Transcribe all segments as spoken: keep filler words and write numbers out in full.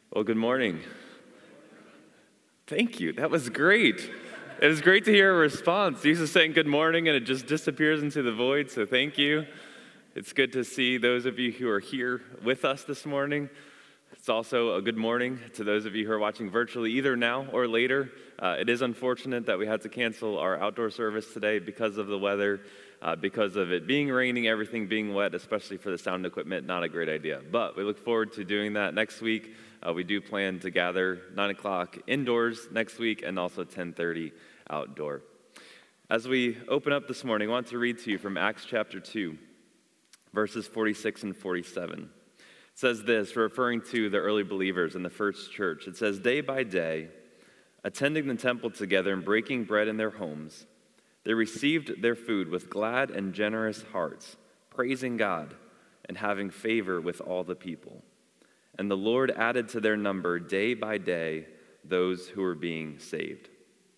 Well, good morning. Thank you. That was great. It was great to hear a response. Jesus saying good morning and it just disappears into the void, so thank you. It's good to see those of you who are here with us this morning. It's also a good morning to those of you who are watching virtually either now or later. Uh, it is unfortunate that we had to cancel our outdoor service today because of the weather, uh, because of it being raining, everything being wet, especially for the sound equipment. Not a great idea. But we look forward to doing that next week. Uh, we do plan to gather nine o'clock indoors next week and also ten thirty outdoor. As we open up this morning, I want to read to you from Acts chapter two, verses forty-six and forty-seven. It says this, referring to the early believers in the first church. It says, day by day, attending the temple together and breaking bread in their homes, they received their food with glad and generous hearts, praising God and having favor with all the people. And the Lord added to their number day by day those who were being saved.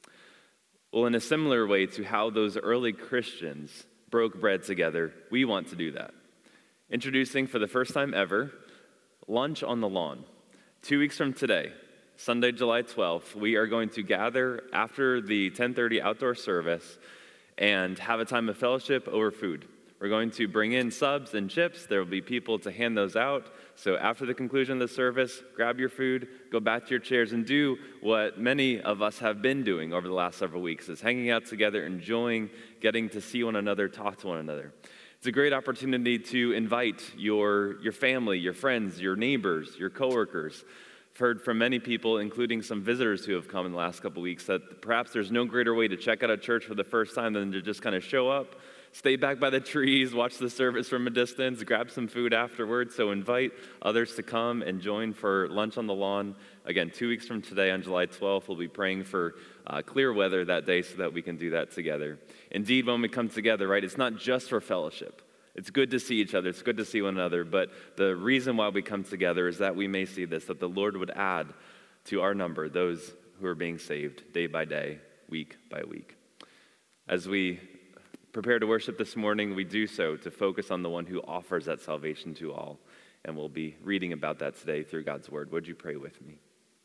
Well, in a similar way to how those early Christians broke bread together, we want to do that. Introducing for the first time ever, Lunch on the Lawn. Two weeks from today, Sunday, July twelfth, we are going to gather after the ten thirty outdoor service and have a time of fellowship over food. We're going to bring in subs and chips. There will be people to hand those out. So after the conclusion of the service, grab your food, go back to your chairs, and do what many of us have been doing over the last several weeks, is hanging out together, enjoying getting to see one another, talk to one another. It's a great opportunity to invite your, your family, your friends, your neighbors, your coworkers. I've heard from many people, including some visitors who have come in the last couple weeks, that perhaps there's no greater way to check out a church for the first time than to just kind of show up, stay back by the trees, watch the service from a distance, grab some food afterwards. So invite others to come and join for Lunch on the Lawn. Again, two weeks from today on July twelfth, we'll be praying for uh, clear weather that day so that we can do that together. Indeed, when we come together, right, it's not just for fellowship. It's good to see each other. It's good to see one another. But the reason why we come together is that we may see this, that the Lord would add to our number those who are being saved day by day, week by week. As we prepare to worship this morning, we do so to focus on the one who offers that salvation to all. And we'll be reading about that today through God's word. Would you pray with me?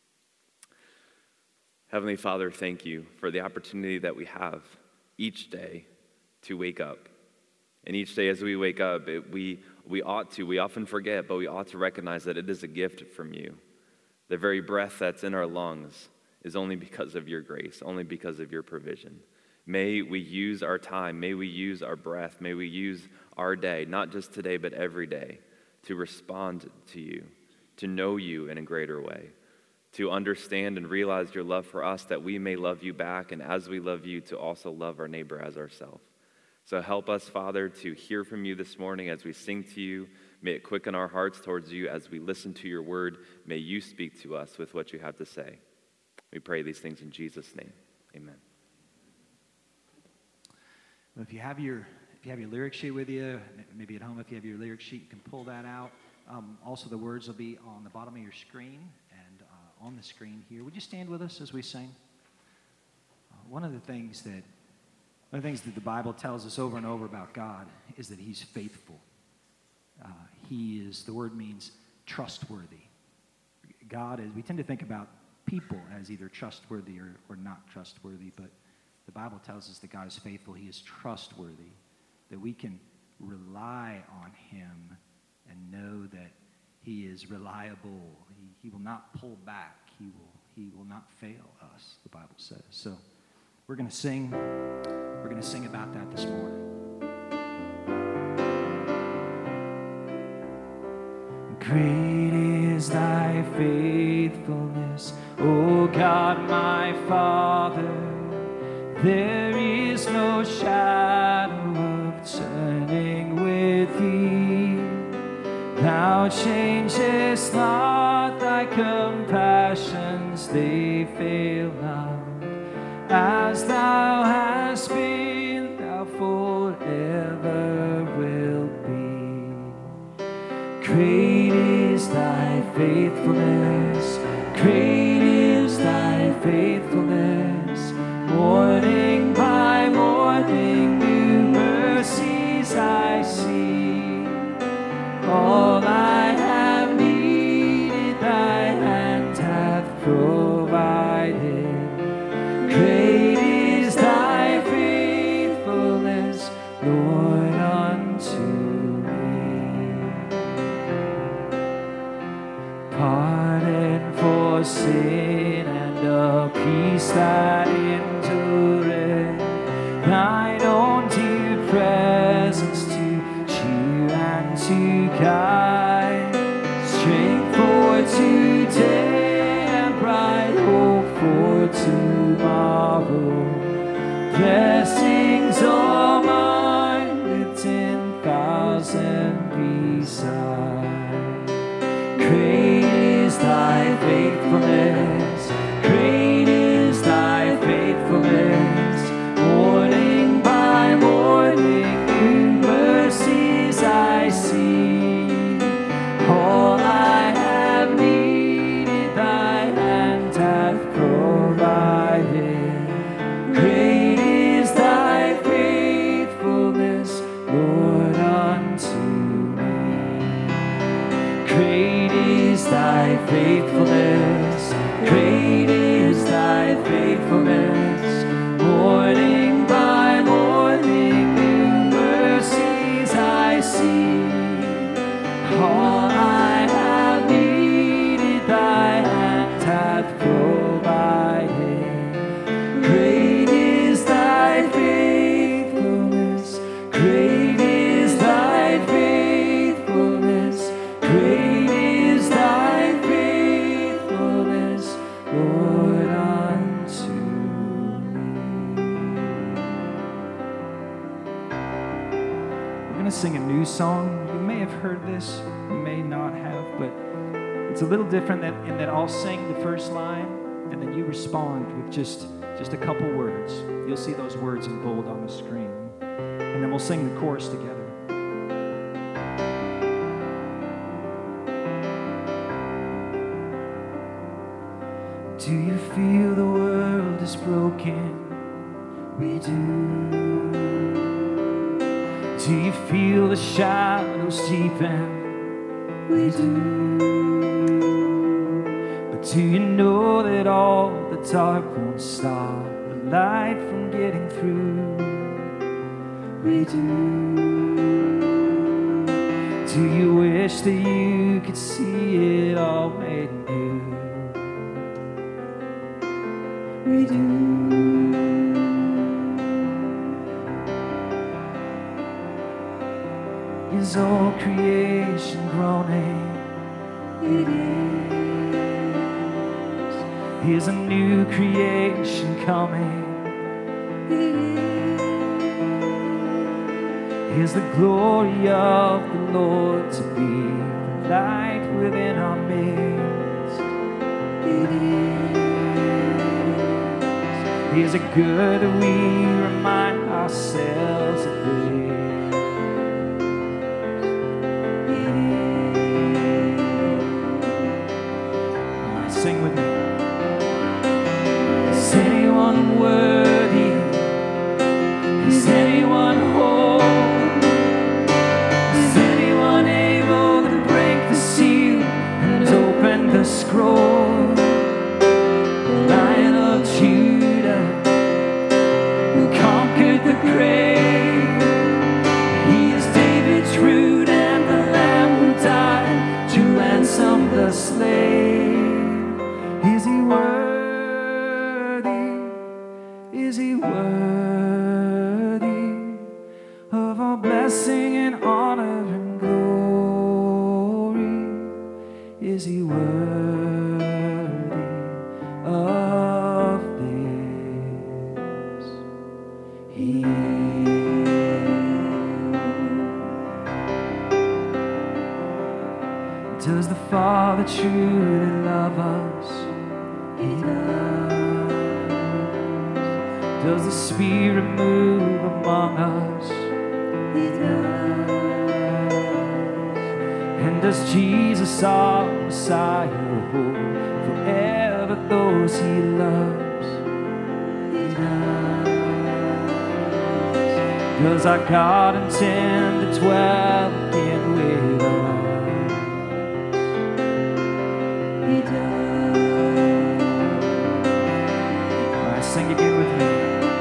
Heavenly Father, thank you for the opportunity that we have each day to wake up. And each day as we wake up, it, we, we ought to, we often forget, but we ought to recognize that it is a gift from you. The very breath that's in our lungs is only because of your grace, only because of your provision. May we use our time, may we use our breath, may we use our day, not just today, but every day, to respond to you, to know you in a greater way, to understand and realize your love for us, that we may love you back, and as we love you, to also love our neighbor as ourselves. So help us, Father, to hear from you this morning as we sing to you. May it quicken our hearts towards you as we listen to your word. May you speak to us with what you have to say. We pray these things in Jesus' name. Amen. Well, if you have your if you have your lyric sheet with you, maybe at home if you have your lyric sheet, you can pull that out. Um, also, the words will be on the bottom of your screen and uh, on the screen here. Would you stand with us as we sing? Uh, one of the things that one of the things that the Bible tells us over and over about God is that He's faithful. Uh, he is, the word means trustworthy. God is, we tend to think about people as either trustworthy or, or not trustworthy, but the Bible tells us that God is faithful. He is trustworthy, that we can rely on Him and know that He is reliable. He, he will not pull back. He will, he will not fail us, the Bible says. So we're going to sing. We're going to sing about that this morning. Great is thy faithfulness, O God my Father. There is no shadow of turning with thee. Thou changest not, thy compassions, they fail not. As thou hast been, thou forever wilt be. Great is thy faithfulness, great is thy faithfulness. Morning by morning, new mercies I see. All I have needed, thy hand guide, strength for today and bright hope for tomorrow. Blessings all mine with ten thousand beside. Great is thy faithfulness, great is thy faithfulness. Morning by morning, new mercies I see. All I have needed, thy hand hath provided. Great is thy faithfulness, Lord, unto me. Great is thy faithfulness, great is thy faithfulness. Morning by morning, new mercies I see. All I have needed, thy hand hath provided. Great is thy faithfulness, great is thy faithfulness, great is thy faithfulness, Lord, unto me. We're going to sing a new song. You may have heard this, you may not have, but it's a little different than, in that I'll sing the first line and then you respond with just, just a couple words. You'll see those words in bold on the screen. And then we'll sing the chorus together. Do you feel the world is broken? We do. Do you feel the shadows deepen? We do. But do you know that all the dark won't stop the light from getting through? We do. Do you wish that you could see it all made new? We do. Is all creation groaning? It is. Is a new creation coming? It is. Is the glory of the Lord to be the light within our midst? It is. Is it good that we remind ourselves of this? Sing with me. Is anyone worthy? Is anyone whole? Is anyone able to break the seal and open the scroll? The Lion of Judah, who conquered the grave. He is David's root and the Lamb who died to ransom the slave. Is he worthy? Is he worthy of our blessing and honor and glory? Is he worthy of this? He is. Does the Father truly love us? He does. Does the Spirit move among us? He does. And does Jesus our Messiah hold forever those he loves? He does. Does our God intend to dwell again with us? He does. Sing again with me.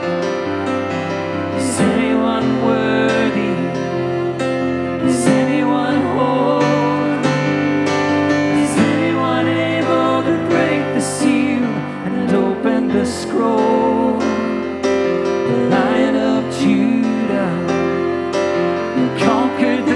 Is anyone worthy? Is anyone whole? Is anyone able to break the seal and open the scroll? The Lion of Judah, who conquered the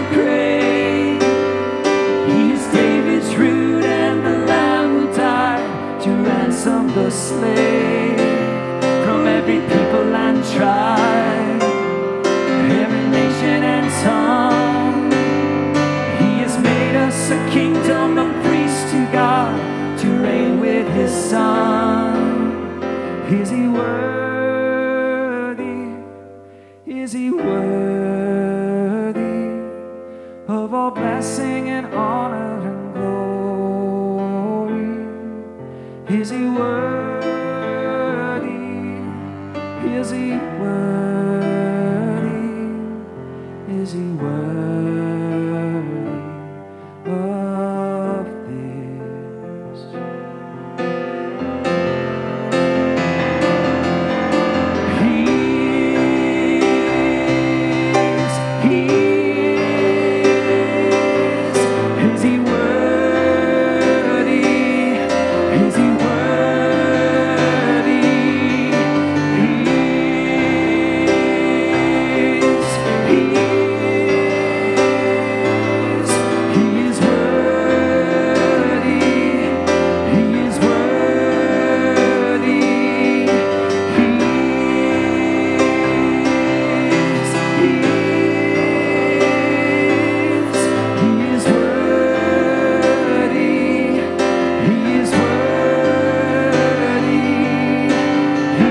of all blessing and honor and glory. Is he worthy? Is he worthy? Is he worthy of this? He's, he is. Is he worthy? Is he worthy? He is. He is. He is worthy. He is worthy. He is. He is. He is worthy. He is worthy. He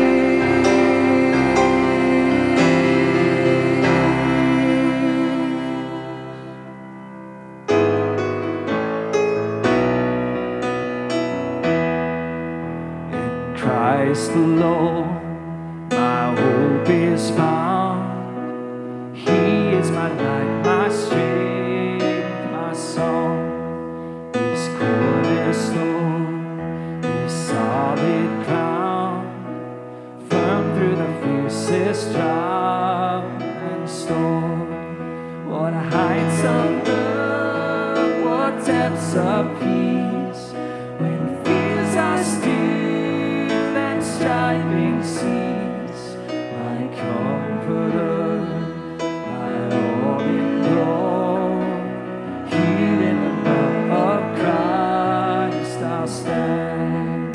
In Christ alone, my hope is found. He is my light, my strength, my song. His cornerstone, His solid ground, firm through the fiercest drought and storm. What heights of love, what depths of peace, when fears are still and striving cease. My comforter, my all in all, here in the love of Christ I'll stand.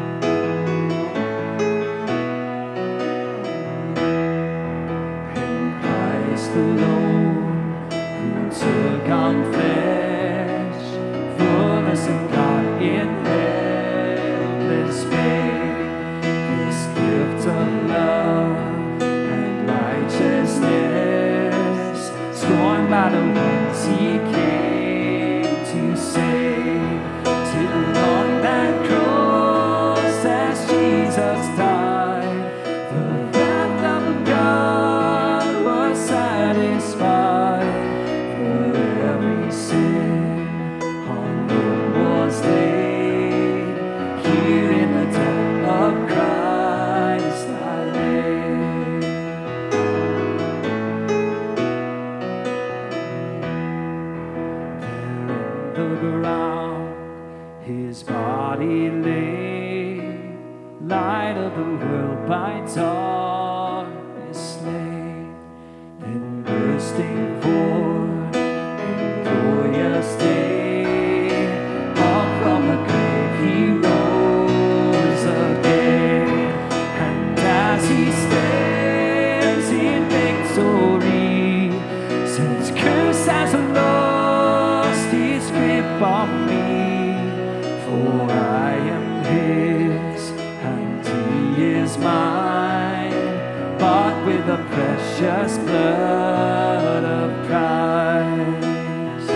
In Christ alone, who took on flesh, fullness of God in helpless babe, this gift of love and righteousness, scorned by the ones He came to save. Till on that cross as Jesus died, the wrath of God was satisfied. For every sin on Him was laid. Here in the death of Christ I lay. There in the ground His body lay, light of the world by darkness slain. Then bursting forth in glorious day, up from the grave He rose again. And as He stands in victory, since curse has lost His grip on me, for I am His and He is mine, bought with the precious blood of Christ.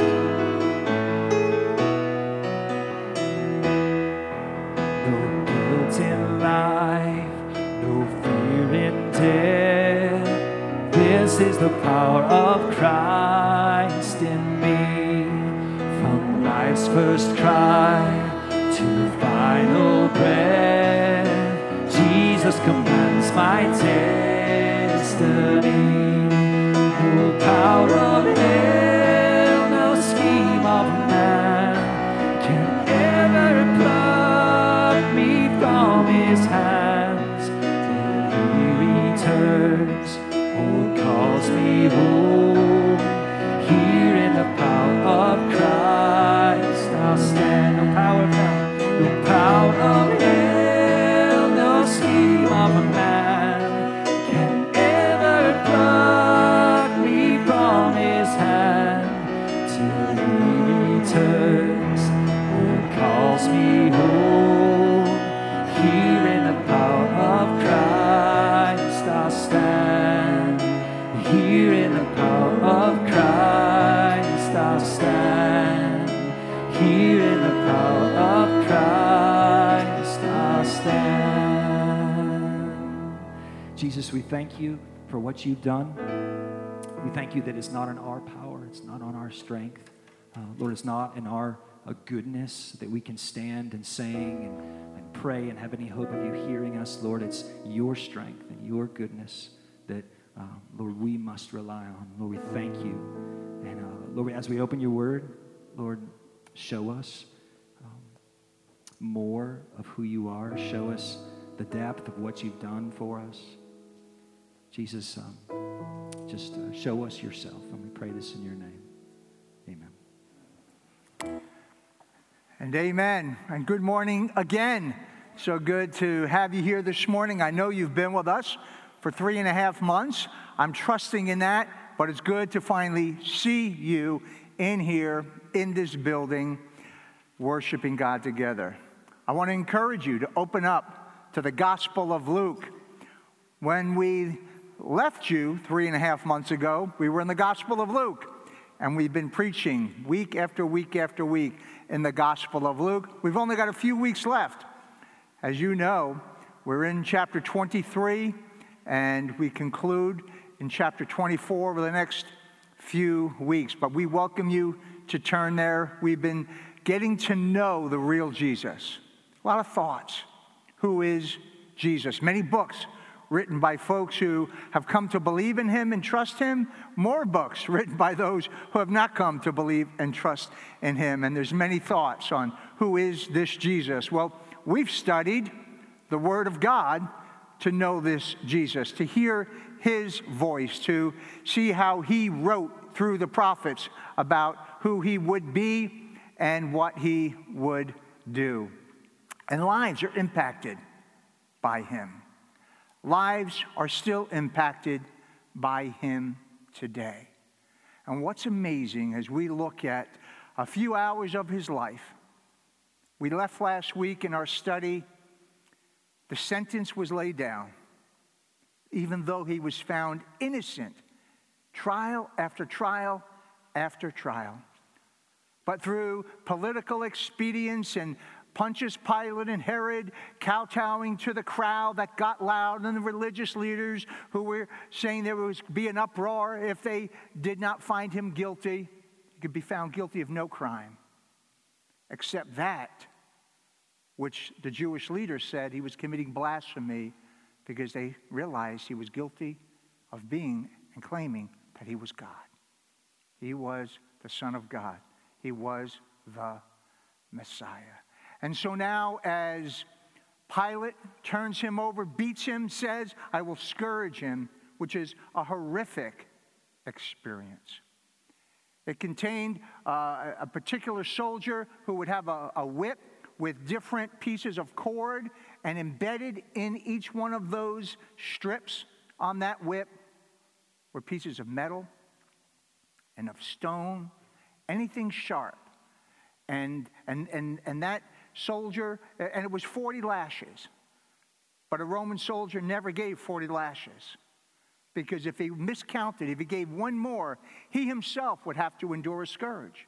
No guilt in life, no fear in death. This is the power of Christ in me. From life's first cry to final breath, Jesus commands my destiny. No power of hell, no scheme of man can ever pluck me from His hands. Till He returns or calls me home, here in the power of Christ I'll stand. No power of hell, no power of hell, no scheme of a man can ever pluck me from His hand. Till He returns or calls me home, here in the power of Christ I'll stand. Here in the power of Christ Jesus, we thank you for what you've done. We thank you that it's not in our power, it's not on our strength. Uh, Lord, it's not in our uh, goodness that we can stand and sing and, and pray and have any hope of you hearing us. Lord, it's your strength and your goodness that, uh, Lord, we must rely on. Lord, we thank you. And uh, Lord, as we open your word, Lord, show us um, more of who you are. Show us the depth of what you've done for us. Jesus, um, just uh, show us yourself, and we pray this in your name. Amen. And amen. And good morning again. So good to have you here this morning. I know you've been with us for three and a half months. I'm trusting in that, but it's good to finally see you in here, in this building, worshiping God together. I want to encourage you to open up to the Gospel of Luke. When we left you three and a half months ago, we were in the Gospel of Luke, and we've been preaching week after week after week in the Gospel of Luke. We've only got a few weeks left. As you know, we're in chapter twenty-three, and we conclude in chapter twenty-four over the next few weeks. But we welcome you to turn there. We've been getting to know the real Jesus. A lot of thoughts. Who is Jesus? Many books written by folks who have come to believe in him and trust him. More books written by those who have not come to believe and trust in him. And there's many thoughts on who is this Jesus. Well, we've studied the Word of God to know this Jesus, to hear his voice, to see how he wrote through the prophets about who he would be and what he would do. And lives are impacted by him. Lives are still impacted by him today. And what's amazing as we look at a few hours of his life, we left last week in our study, the sentence was laid down, even though he was found innocent, trial after trial after trial. But through political expedience and Pontius Pilate and Herod kowtowing to the crowd that got loud, and the religious leaders who were saying there would be an uproar if they did not find him guilty. He could be found guilty of no crime, except that which the Jewish leaders said he was committing blasphemy because they realized he was guilty of being and claiming that he was God. He was the Son of God. He was the Messiah. And so now as Pilate turns him over, beats him, says, I will scourge him, which is a horrific experience. It contained uh, a particular soldier who would have a, a whip with different pieces of cord, and embedded in each one of those strips on that whip were pieces of metal and of stone, anything sharp. And, and, and, and that soldier, and it was forty lashes. But a Roman soldier never gave forty lashes. Because if he miscounted, if he gave one more, he himself would have to endure a scourge.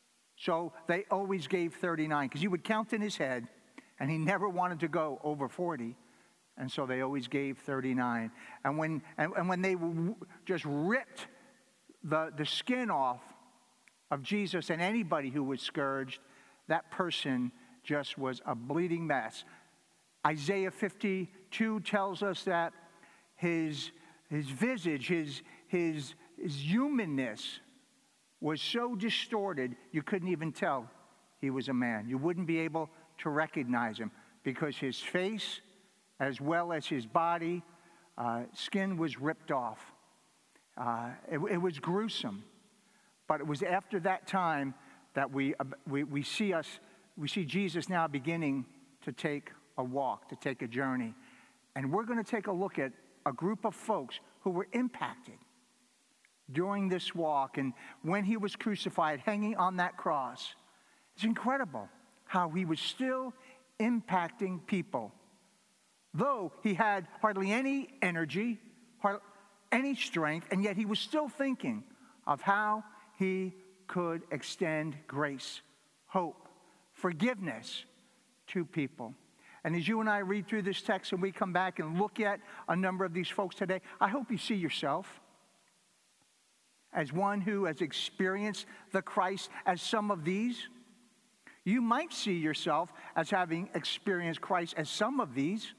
So they always gave thirty-nine, because he would count in his head, and he never wanted to go over forty. And so they always gave thirty-nine. And when, and, and when they just ripped the, the skin off of Jesus and anybody who was scourged, that person just was a bleeding mess. Isaiah fifty-two tells us that his, his visage, his, his, his humanness was so distorted you couldn't even tell he was a man. You wouldn't be able to recognize him because his face, as well as his body, uh, skin was ripped off. Uh, it, it was gruesome. But it was after that time that we, uh, we, we see us, we see Jesus now beginning to take a walk, to take a journey. And we're going to take a look at a group of folks who were impacted during this walk and when he was crucified, hanging on that cross. It's incredible how he was still impacting people. Though he had hardly any energy, hardly any strength, and yet he was still thinking of how he could extend grace, hope, forgiveness to people. And as you and I read through this text and we come back and look at a number of these folks today, I hope you see yourself as one who has experienced the Christ as some of these. You might see yourself as having experienced Christ as some of these,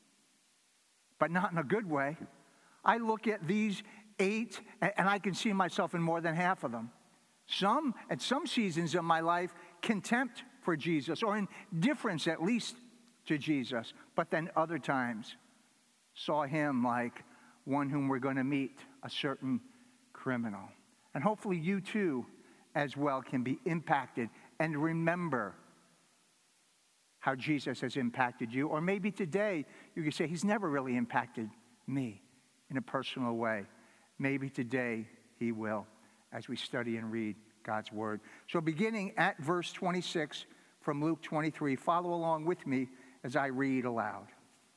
but not in a good way. I look at these eight, and I can see myself in more than half of them. Some, at some seasons of my life, contempt for Jesus, or indifference at least to Jesus. But then other times, saw him like one whom we're going to meet, a certain criminal. And hopefully you too, as well, can be impacted and remember how Jesus has impacted you. Or maybe today you can say, he's never really impacted me in a personal way. Maybe today he will, as we study and read God's word. So beginning at verse twenty-six from Luke twenty-three, follow along with me as I read aloud.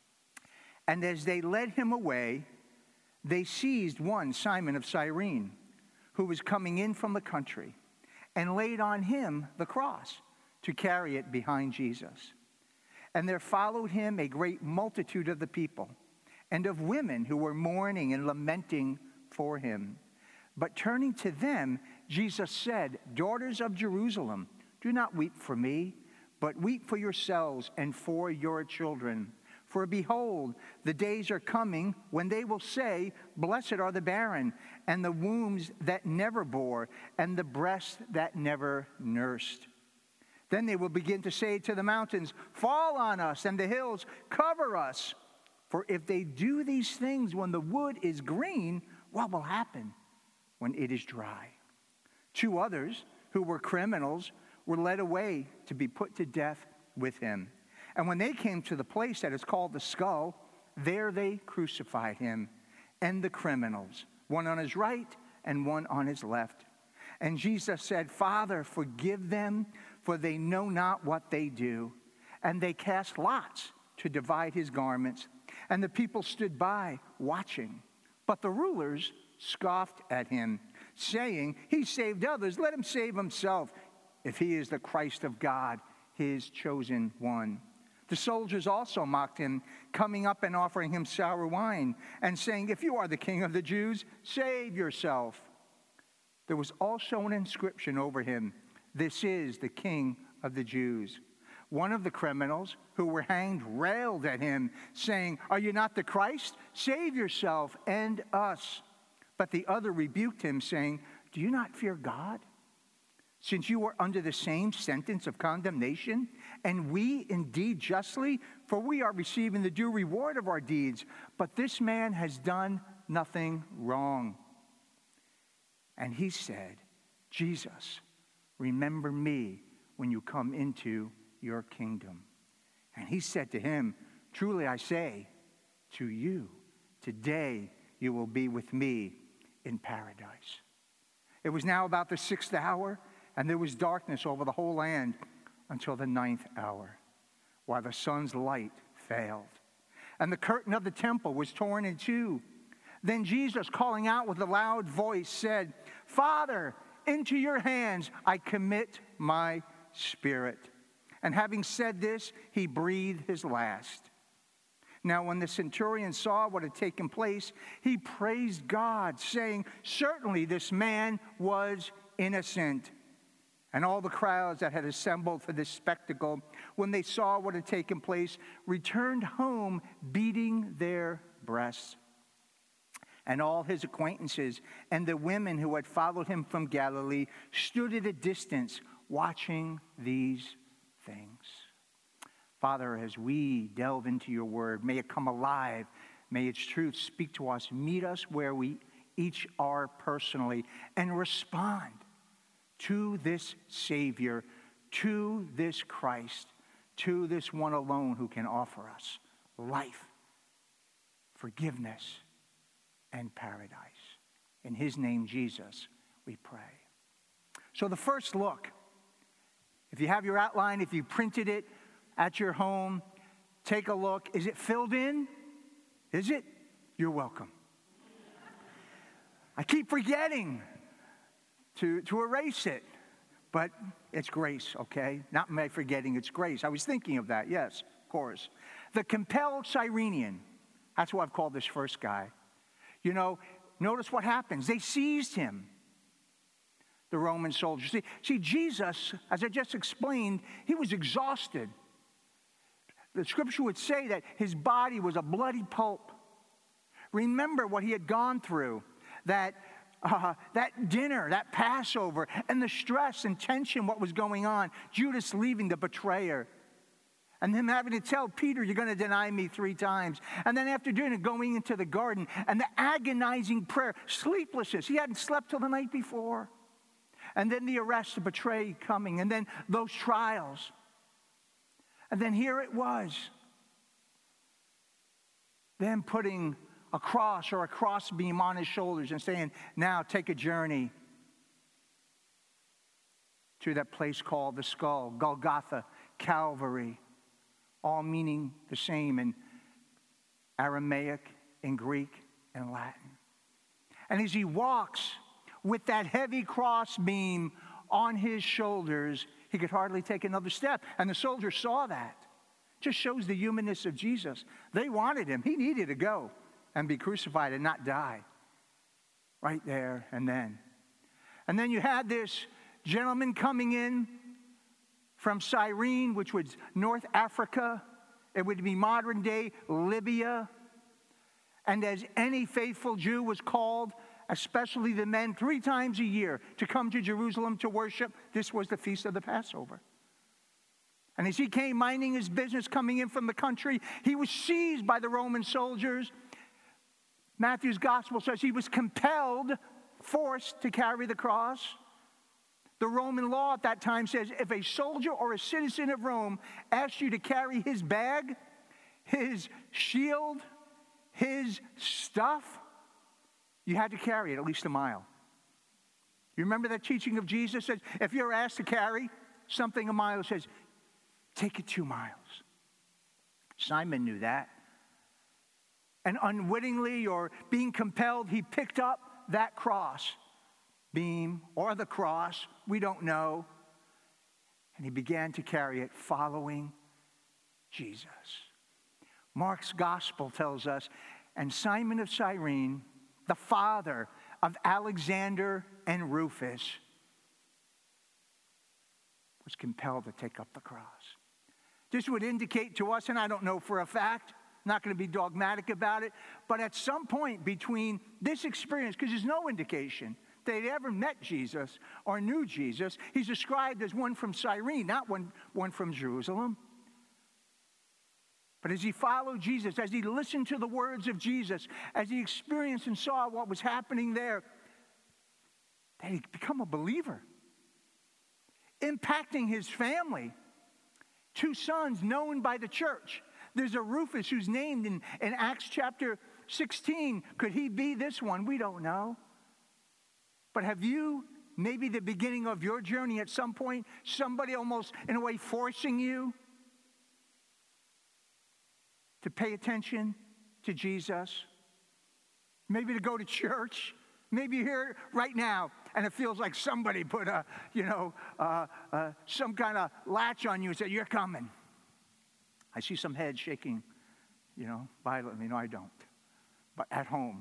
And as they led him away, they seized one, Simon of Cyrene, who was coming in from the country, and laid on him the cross to carry it behind Jesus. And there followed him a great multitude of the people, and of women who were mourning and lamenting for him. But turning to them, Jesus said, "Daughters of Jerusalem, do not weep for me, but weep for yourselves and for your children. For behold, the days are coming when they will say, Blessed are the barren, and the wombs that never bore, and the breasts that never nursed. Then they will begin to say to the mountains, Fall on us, and the hills, cover us. For if they do these things when the wood is green, what will happen when it is dry?" Two others, who were criminals, were led away to be put to death with him. And when they came to the place that is called the Skull, there they crucified him and the criminals, one on his right and one on his left. And Jesus said, "Father, forgive them, for they know not what they do." And they cast lots to divide his garments. And the people stood by, watching. But the rulers scoffed at him, saying, "He saved others, let him save himself, if he is the Christ of God, his chosen one." The soldiers also mocked him, coming up and offering him sour wine, and saying, "If you are the king of the Jews, save yourself." There was also an inscription over him, "This is the King of the Jews." One of the criminals who were hanged railed at him, saying, "Are you not the Christ? Save yourself and us." But the other rebuked him, saying, "Do you not fear God, since you are under the same sentence of condemnation? And we indeed justly, for we are receiving the due reward of our deeds. But this man has done nothing wrong." And he said, "Jesus, remember me when you come into your kingdom." And he said to him, "Truly I say to you, today you will be with me in paradise." It was now about the sixth hour, and there was darkness over the whole land until the ninth hour, while the sun's light failed. And the curtain of the temple was torn in two. Then Jesus, calling out with a loud voice, said, "Father, into your hands I commit my spirit." And having said this, he breathed his last. Now when the centurion saw what had taken place, he praised God, saying, "Certainly this man was innocent." And all the crowds that had assembled for this spectacle, when they saw what had taken place, returned home beating their breasts. And all his acquaintances and the women who had followed him from Galilee stood at a distance watching these things. Father, as we delve into your word, may it come alive. May its truth speak to us. Meet us where we each are personally and respond to this Savior, to this Christ, to this one alone who can offer us life, forgiveness, and paradise. In his name, Jesus, we pray. So the first look, if you have your outline, if you printed it at your home, take a look. Is it filled in? Is it? You're welcome. I keep forgetting to, to erase it, but it's grace, okay? Not my forgetting, it's grace. I was thinking of that, yes. course. The compelled Cyrenian. That's what I've called this first guy. You know, notice what happens. They seized him, the Roman soldiers. See, see, Jesus, as I just explained, he was exhausted. The scripture would say that his body was a bloody pulp. Remember what he had gone through, that, uh, that dinner, that Passover, and the stress and tension, what was going on. Judas leaving, the betrayer. And him having to tell Peter, you're going to deny me three times. And then after doing it, going into the garden, and the agonizing prayer, sleeplessness. He hadn't slept till the night before. And then the arrest, the betrayal coming, and then those trials. And then here it was, them putting a cross or a crossbeam on his shoulders and saying, now take a journey to that place called the skull, Golgotha, Calvary, all meaning the same in Aramaic, in Greek, and Latin. And as he walks with that heavy crossbeam on his shoulders, he could hardly take another step. And the soldiers saw that. Just shows the humanness of Jesus. They wanted him. He needed to go and be crucified and not die. Right there and then. And then you had this gentleman coming in from Cyrene, which was North Africa. It would be modern day Libya. And as any faithful Jew was called, especially the men, three times a year to come to Jerusalem to worship, this was the feast of the Passover. And as he came minding his business, coming in from the country, he was seized by the Roman soldiers. Matthew's gospel says he was compelled, forced to carry the cross. The Roman law at that time says if a soldier or a citizen of Rome asked you to carry his bag, his shield, his stuff, you had to carry it at least a mile. You remember that teaching of Jesus? Says if you're asked to carry something a mile, it says, take it two miles. Simon knew that. And unwittingly or being compelled, he picked up that cross beam or the cross, we don't know. And he began to carry it following Jesus. Mark's gospel tells us, and Simon of Cyrene, the father of Alexander and Rufus, was compelled to take up the cross. This would indicate to us, and I don't know for a fact, not going to be dogmatic about it, but at some point between this experience, because there's no indication they'd ever met Jesus or knew Jesus, he's described as one from Cyrene, not one, one from Jerusalem. But as he followed Jesus, as he listened to the words of Jesus, as he experienced and saw what was happening there, that he'd become a believer, impacting his family. Two sons known by the church. There's a Rufus who's named in, in Acts chapter sixteen. Could he be this one? We don't know. But have you, maybe the beginning of your journey at some point, somebody almost in a way forcing you to pay attention to Jesus? Maybe to go to church? Maybe you're here right now and it feels like somebody put a, you know, uh, uh, some kind of latch on you and said, you're coming. I see some heads shaking, you know, violently. No, I don't. But at home.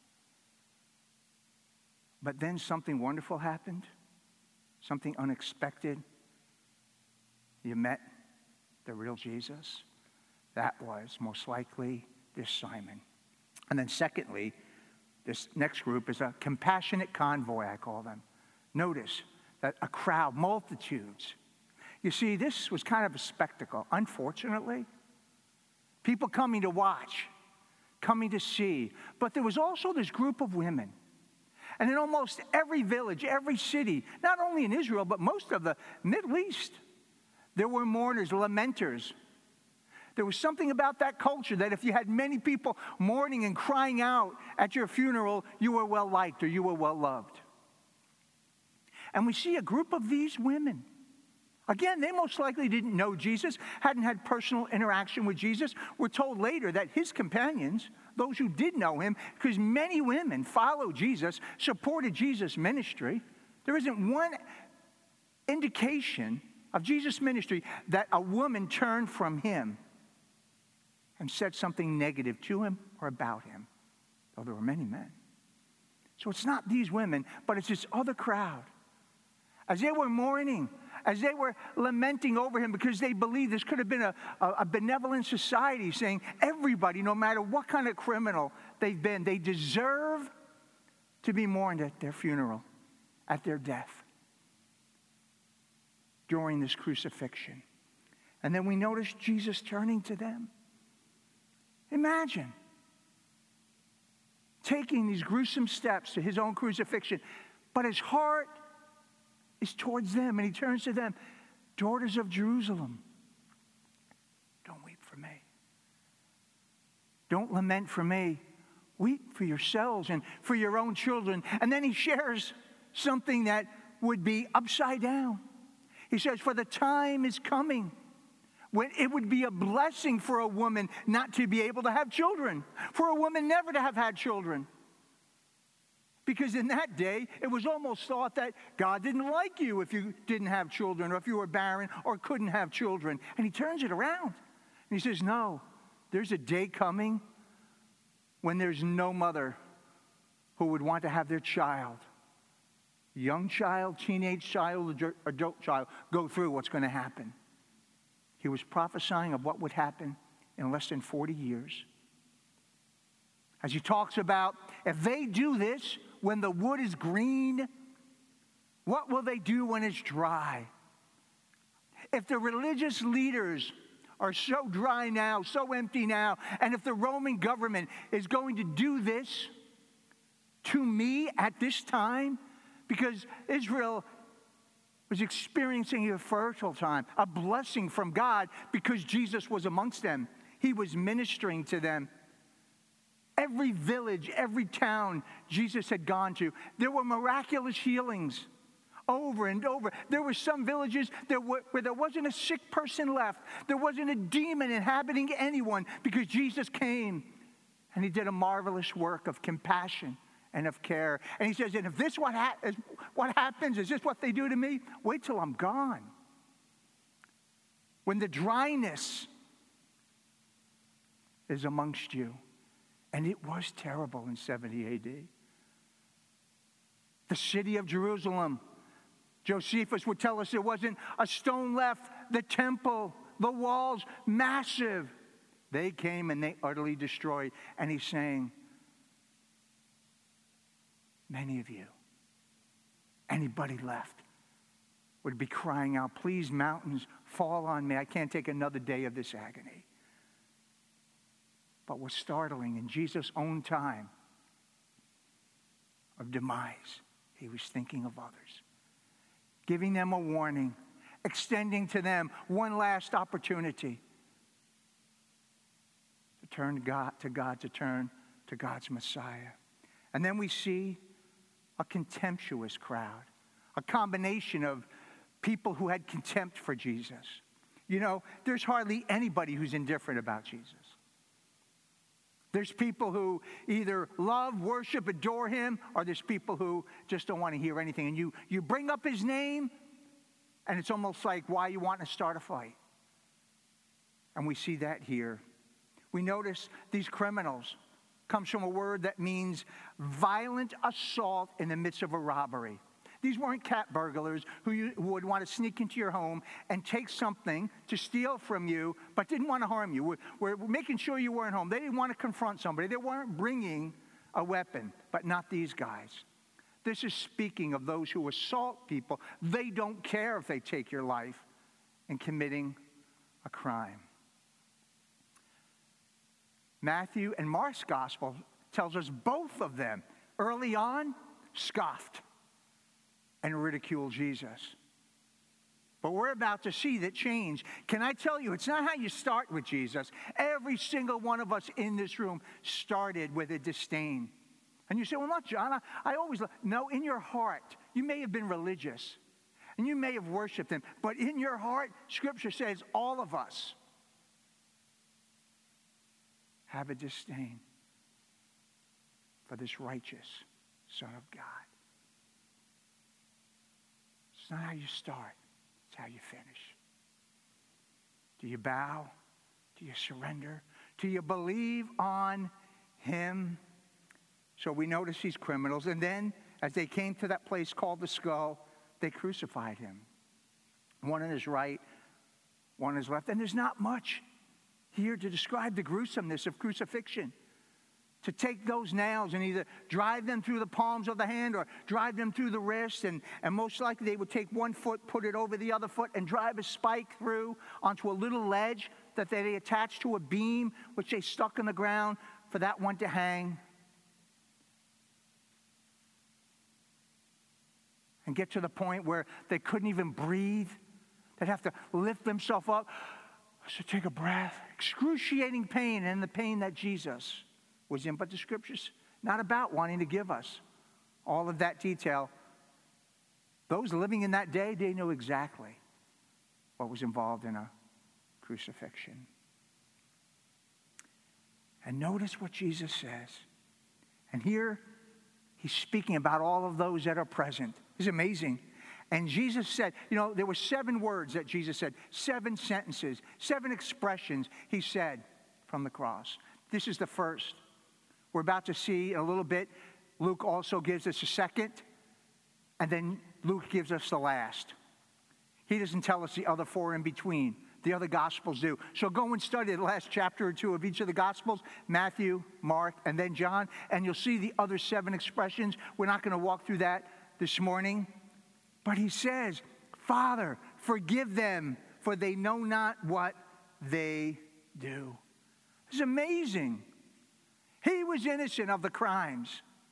But then something wonderful happened. Something unexpected. You met the real Jesus. That was most likely this Simon. And then secondly, this next group is a compassionate convoy, I call them. Notice that a crowd, multitudes. You see, this was kind of a spectacle, unfortunately. People coming to watch, coming to see. But there was also this group of women. And in almost every village, every city, not only in Israel, but most of the Middle East, there were mourners, lamenters. There was something about that culture that if you had many people mourning and crying out at your funeral, you were well liked or you were well loved. And we see a group of these women. Again, they most likely didn't know Jesus, hadn't had personal interaction with Jesus. We're told later that his companions, those who did know him, because many women followed Jesus, supported Jesus' ministry. There isn't one indication of Jesus' ministry that a woman turned from him and said something negative to him or about him, though there were many men. So it's not these women, but it's this other crowd. As they were mourning, as they were lamenting over him because they believed this could have been a, a, a benevolent society saying everybody, no matter what kind of criminal they've been, they deserve to be mourned at their funeral, at their death, during this crucifixion. And then we notice Jesus turning to them. Imagine taking these gruesome steps to his own crucifixion, but his heart is towards them, and he turns to them, daughters of Jerusalem, don't weep for me. Don't lament for me. Weep for yourselves and for your own children. And then he shares something that would be upside down. He says, for the time is coming when it would be a blessing for a woman not to be able to have children, for a woman never to have had children. Because in that day, it was almost thought that God didn't like you if you didn't have children or if you were barren or couldn't have children. And he turns it around. And he says, no, there's a day coming when there's no mother who would want to have their child, young child, teenage child, adult child, go through what's going to happen. He was prophesying of what would happen in less than forty years. As he talks about, if they do this when the wood is green, what will they do when it's dry? If the religious leaders are so dry now, so empty now, and if the Roman government is going to do this to me at this time, because Israel was experiencing a fertile time, a blessing from God, because Jesus was amongst them. He was ministering to them. Every village, every town Jesus had gone to, there were miraculous healings over and over. There were some villages that were, where there wasn't a sick person left. There wasn't a demon inhabiting anyone because Jesus came and he did a marvelous work of compassion and of care. And he says, and if this what, ha- is what happens, is this what they do to me? Wait till I'm gone. When the dryness is amongst you. And it was terrible in seventy A D. The city of Jerusalem, Josephus would tell us there wasn't a stone left. The temple, the walls, massive. They came and they utterly destroyed. And he's saying, many of you, anybody left, would be crying out, please, mountains, fall on me. I can't take another day of this agony. But what's startling, in Jesus' own time of demise, he was thinking of others, giving them a warning, extending to them one last opportunity to turn to God, to God, to turn to God's Messiah. And then we see a contemptuous crowd, a combination of people who had contempt for Jesus. You know, there's hardly anybody who's indifferent about Jesus. There's people who either love, worship, adore him, or there's people who just don't want to hear anything. And you, you bring up his name, and it's almost like, why you want to start a fight? And we see that here. We notice these criminals comes from a word that means violent assault in the midst of a robbery. These weren't cat burglars who, you, who would want to sneak into your home and take something to steal from you, but didn't want to harm you. We're, we're making sure you weren't home. They didn't want to confront somebody. They weren't bringing a weapon, but not these guys. This is speaking of those who assault people. They don't care if they take your life in committing a crime. Matthew and Mark's gospel tells us both of them early on scoffed and ridiculed Jesus. But we're about to see that change. Can I tell you, it's not how you start with Jesus. Every single one of us in this room started with a disdain. And you say, well, not John. I, I always, no, in your heart, you may have been religious and you may have worshiped him, but in your heart, Scripture says all of us have a disdain for this righteous Son of God. It's not how you start, it's how you finish. Do you bow? Do you surrender? Do you believe on him? So we notice these criminals. And then as they came to that place called the Skull, they crucified him. One on his right, one on his left. And there's not much here to describe the gruesomeness of crucifixion. To take those nails and either drive them through the palms of the hand or drive them through the wrist. And, and most likely they would take one foot, put it over the other foot, and drive a spike through onto a little ledge that they attached to a beam, which they stuck in the ground for that one to hang. And get to the point where they couldn't even breathe. They'd have to lift themselves up. So take a breath. Excruciating pain, and the pain that Jesus was in. But the scripture's not about wanting to give us all of that detail. Those living in that day, they knew exactly what was involved in a crucifixion. And notice what Jesus says. And here he's speaking about all of those that are present. It's amazing. And Jesus said, you know, there were seven words that Jesus said, seven sentences, seven expressions he said from the cross. This is the first. We're about to see in a little bit, Luke also gives us a second, and then Luke gives us the last. He doesn't tell us the other four in between. The other Gospels do. So go and study the last chapter or two of each of the Gospels, Matthew, Mark, and then John, and you'll see the other seven expressions. We're not going to walk through that this morning. But he says, Father, forgive them, for they know not what they do. It's amazing. He was innocent of the crimes.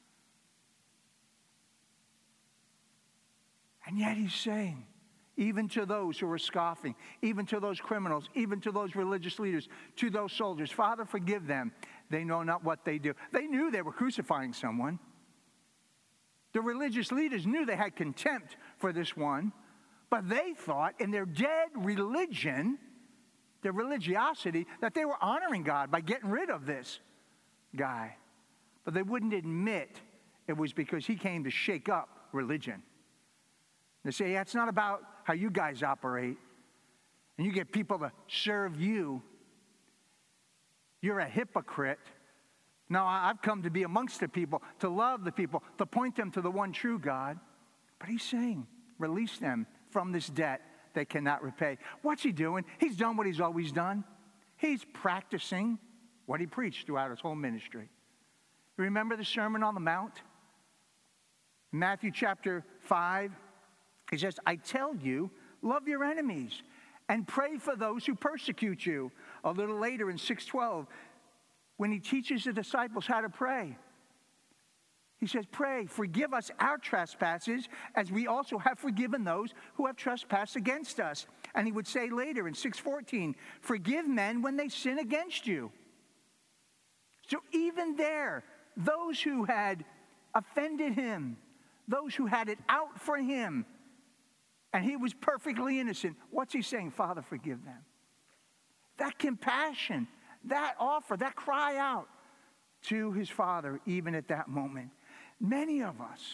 And yet he's saying, even to those who are scoffing, even to those criminals, even to those religious leaders, to those soldiers, Father, forgive them. They know not what they do. They knew they were crucifying someone. The religious leaders knew they had contempt for this one, but they thought in their dead religion, their religiosity, that they were honoring God by getting rid of this guy. But they wouldn't admit it was because he came to shake up religion. They say, yeah, it's not about how you guys operate, and you get people to serve you. You're a hypocrite. No, I've come to be amongst the people, to love the people, to point them to the one true God. But he's saying, release them from this debt they cannot repay. What's he doing? He's done what he's always done. He's practicing what he preached throughout his whole ministry. You remember the Sermon on the Mount? In Matthew chapter five, he says, I tell you, love your enemies and pray for those who persecute you. A little later in six twelve, when he teaches the disciples how to pray, he says, pray, forgive us our trespasses as we also have forgiven those who have trespassed against us. And he would say later in six fourteen, forgive men when they sin against you. So even there, those who had offended him, those who had it out for him, and he was perfectly innocent, what's he saying? Father, forgive them. That compassion, that offer, that cry out to his Father, even at that moment. Many of us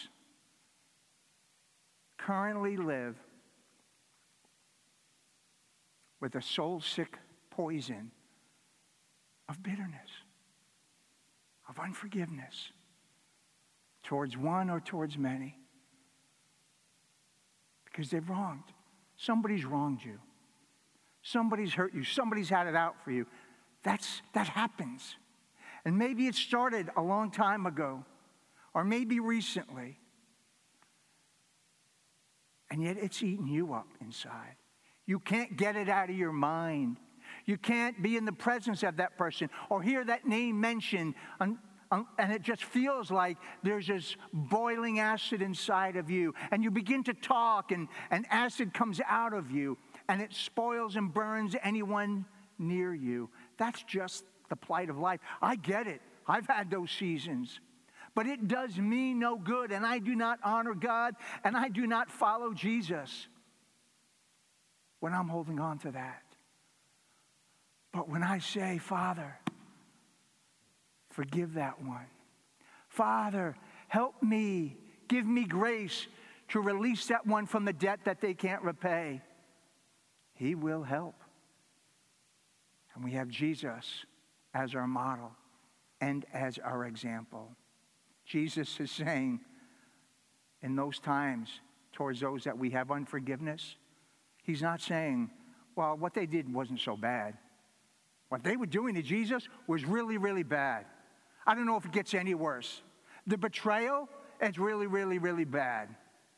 currently live with a soul-sick poison of bitterness, of unforgiveness towards one or towards many, because they've wronged. Somebody's wronged you. Somebody's hurt you. Somebody's had it out for you. That's, that happens. And maybe it started a long time ago, or maybe recently, and yet it's eating you up inside. You can't get it out of your mind. You can't be in the presence of that person or hear that name mentioned, and, and it just feels like there's this boiling acid inside of you, and you begin to talk, and, and acid comes out of you, and it spoils and burns anyone near you. That's just the plight of life. I get it. I've had those seasons. But it does me no good, and I do not honor God, and I do not follow Jesus when I'm holding on to that. But when I say, Father, forgive that one. Father, help me. Give me grace to release that one from the debt that they can't repay. He will help. And we have Jesus as our model and as our example. Jesus is saying in those times towards those that we have unforgiveness, he's not saying, well, what they did wasn't so bad. What they were doing to Jesus was really, really bad. I don't know if it gets any worse. The betrayal, it's really, really, really bad.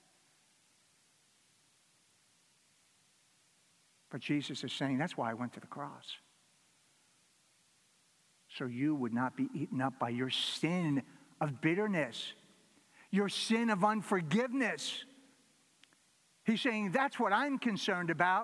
But Jesus is saying, that's why I went to the cross. So you would not be eaten up by your sin of bitterness, your sin of unforgiveness. He's saying, that's what I'm concerned about.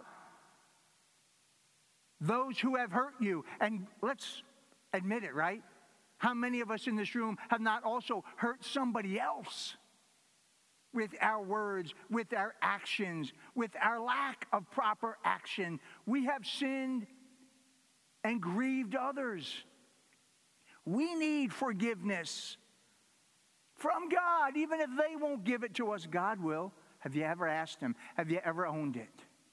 Those who have hurt you. And let's admit it, right? How many of us in this room have not also hurt somebody else with our words, with our actions, with our lack of proper action? We have sinned and grieved others. We need forgiveness from God. Even if they won't give it to us, God will. Have you ever asked him? Have you ever owned it?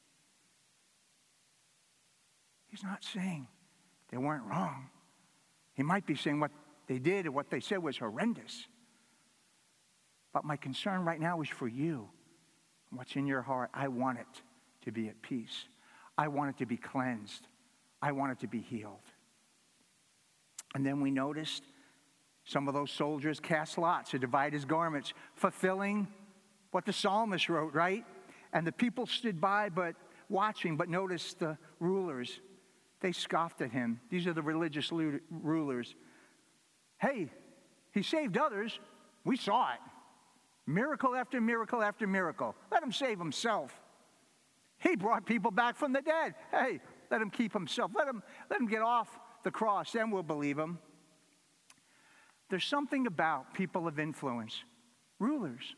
He's not saying they weren't wrong. He might be saying what they did or what they said was horrendous. But my concern right now is for you. What's in your heart? I want it to be at peace. I want it to be cleansed. I want it to be healed. And then we noticed some of those soldiers cast lots to divide his garments, fulfilling what the psalmist wrote, right? And the people stood by but watching, but notice the rulers. They scoffed at him. These are the religious rulers. Hey, he saved others. We saw it. Miracle after miracle after miracle. Let him save himself. He brought people back from the dead. Hey, let him keep himself. Let him, let him get off the cross, then we'll believe him. There's something about people of influence, rulers,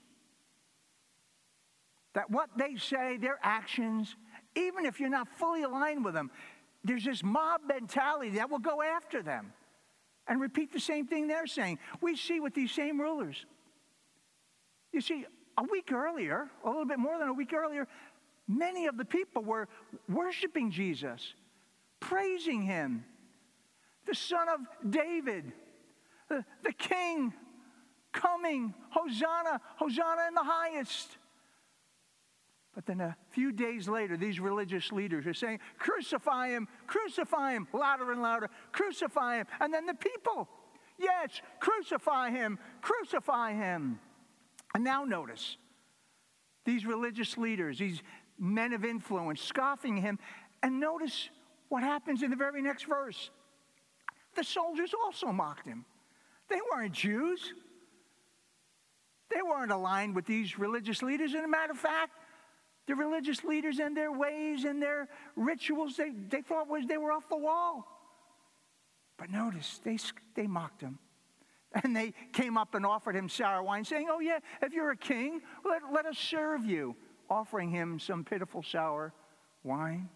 that what they say, their actions, even if you're not fully aligned with them, there's this mob mentality that will go after them and repeat the same thing they're saying. We see with these same rulers. You see, a week earlier, a little bit more than a week earlier, many of the people were worshiping Jesus, praising him, the Son of David, the, the King coming, Hosanna, Hosanna in the highest. But then a few days later, these religious leaders are saying, crucify him, crucify him, louder and louder, crucify him. And then the people, yes, crucify him, crucify him. And now notice, these religious leaders, these men of influence, scoffing him. And notice what happens in the very next verse. The soldiers also mocked him. They weren't Jews. They weren't aligned with these religious leaders. As a matter of fact, the religious leaders and their ways and their rituals, they, they thought was they were off the wall. But notice, they, they mocked him. And they came up and offered him sour wine, saying, oh yeah, if you're a king, let, let us serve you. Offering him some pitiful sour wine.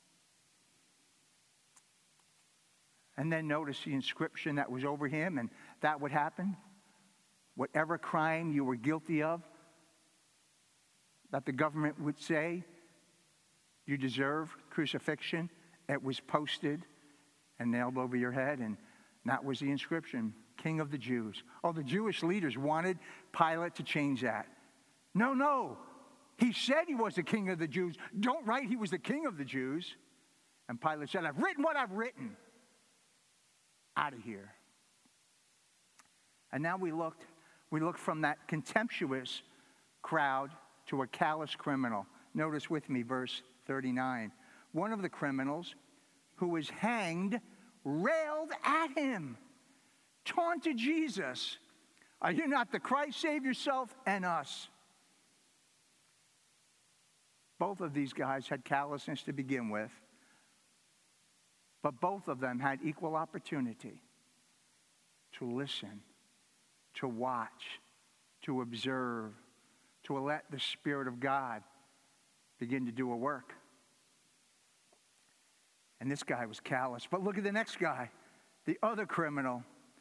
And then notice the inscription that was over him, and that would happen. Whatever crime you were guilty of, that the government would say you deserve crucifixion, it was posted and nailed over your head, and that was the inscription, King of the Jews. Oh, the Jewish leaders wanted Pilate to change that. No, no. He said he was the King of the Jews. Don't write he was the King of the Jews. And Pilate said, I've written what I've written. Out of here. And now we looked, we looked from that contemptuous crowd to a callous criminal. Notice with me verse thirty-nine. One of the criminals who was hanged railed at him, taunted Jesus. Are you not the Christ? Save yourself and us. Both of these guys had callousness to begin with. But both of them had equal opportunity to listen, to watch, to observe, to let the Spirit of God begin to do a work. And this guy was callous. But look at the next guy, the other criminal.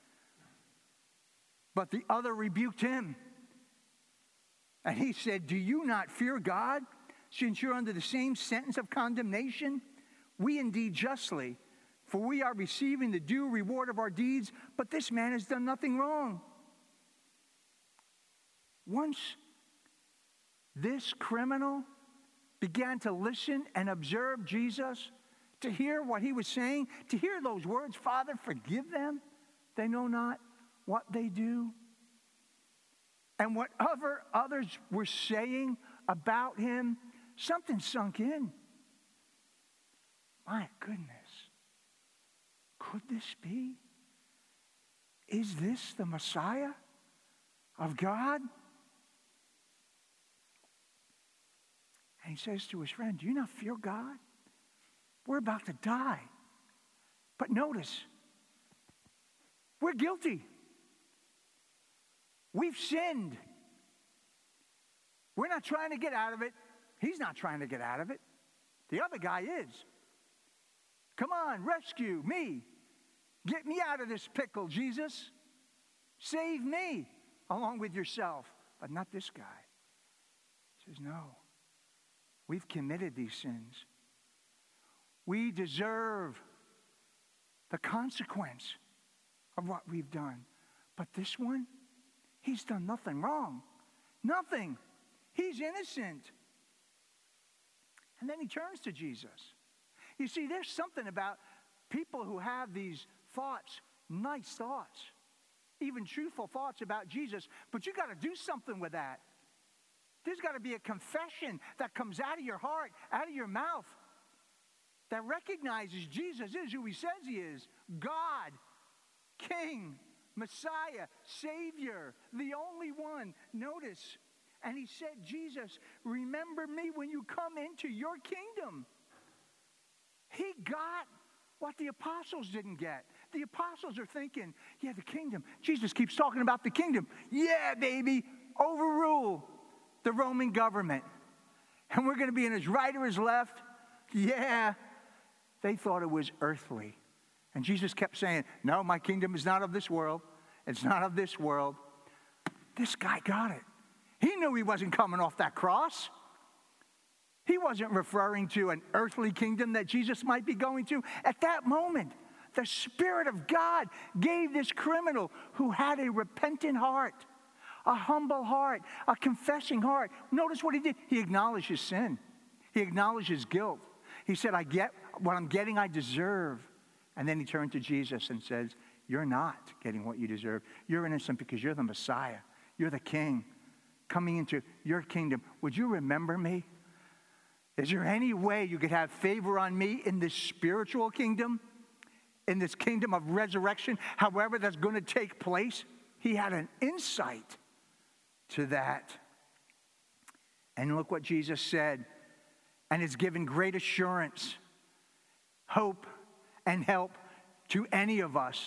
But the other rebuked him. And he said, do you not fear God, since you're under the same sentence of condemnation? We indeed justly, for we are receiving the due reward of our deeds, but this man has done nothing wrong. Once this criminal began to listen and observe Jesus, to hear what he was saying, to hear those words, Father, forgive them, they know not what they do. And whatever others were saying about him, something sunk in. My goodness, could this be? Is this the Messiah of God? And he says to his friend, do you not fear God? We're about to die. But notice, we're guilty. We've sinned. We're not trying to get out of it. He's not trying to get out of it. The other guy is. Come on, rescue me. Get me out of this pickle, Jesus. Save me along with yourself. But not this guy. He says, no. We've committed these sins. We deserve the consequence of what we've done. But this one, he's done nothing wrong. Nothing. He's innocent. And then he turns to Jesus. You see, there's something about people who have these thoughts, nice thoughts, even truthful thoughts about Jesus, but you got to do something with that. There's got to be a confession that comes out of your heart, out of your mouth, that recognizes Jesus is who he says he is. God, King, Messiah, Savior, the only one. Notice, and he said, Jesus, remember me when you come into your kingdom. He got what the apostles didn't get. The apostles are thinking, yeah, the kingdom. Jesus keeps talking about the kingdom. Yeah, baby, overrule the Roman government. And we're going to be in his right or his left. Yeah. They thought it was earthly. And Jesus kept saying, no, my kingdom is not of this world. It's not of this world. This guy got it. He knew he wasn't coming off that cross. He wasn't referring to an earthly kingdom that Jesus might be going to. At that moment, the Spirit of God gave this criminal who had a repentant heart, a humble heart, a confessing heart. Notice what he did. He acknowledged his sin. He acknowledged his guilt. He said, I get what I'm getting, I deserve. And then he turned to Jesus and says, you're not getting what you deserve. You're innocent because you're the Messiah. You're the King coming into your kingdom. Would you remember me? Is there any way you could have favor on me in this spiritual kingdom? In this kingdom of resurrection, however that's going to take place? He had an insight to that. And look what Jesus said. And it's given great assurance, hope, and help to any of us.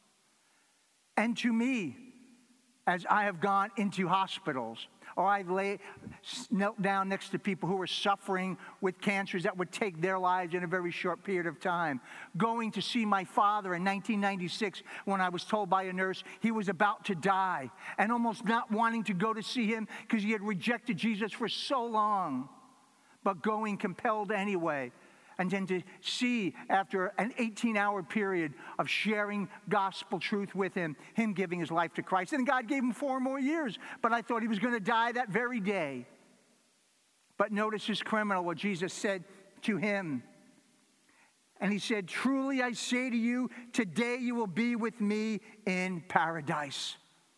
And to me, as I have gone into hospitals, or I've lay, knelt down next to people who were suffering with cancers that would take their lives in a very short period of time. Going to see my father in nineteen ninety-six when I was told by a nurse he was about to die, and almost not wanting to go to see him because he had rejected Jesus for so long, but going compelled anyway. And then to see, after an eighteen-hour period of sharing gospel truth with him, him giving his life to Christ. And God gave him four more years, but I thought he was going to die that very day. But notice this criminal, what Jesus said to him. And he said, truly I say to you, today you will be with me in paradise.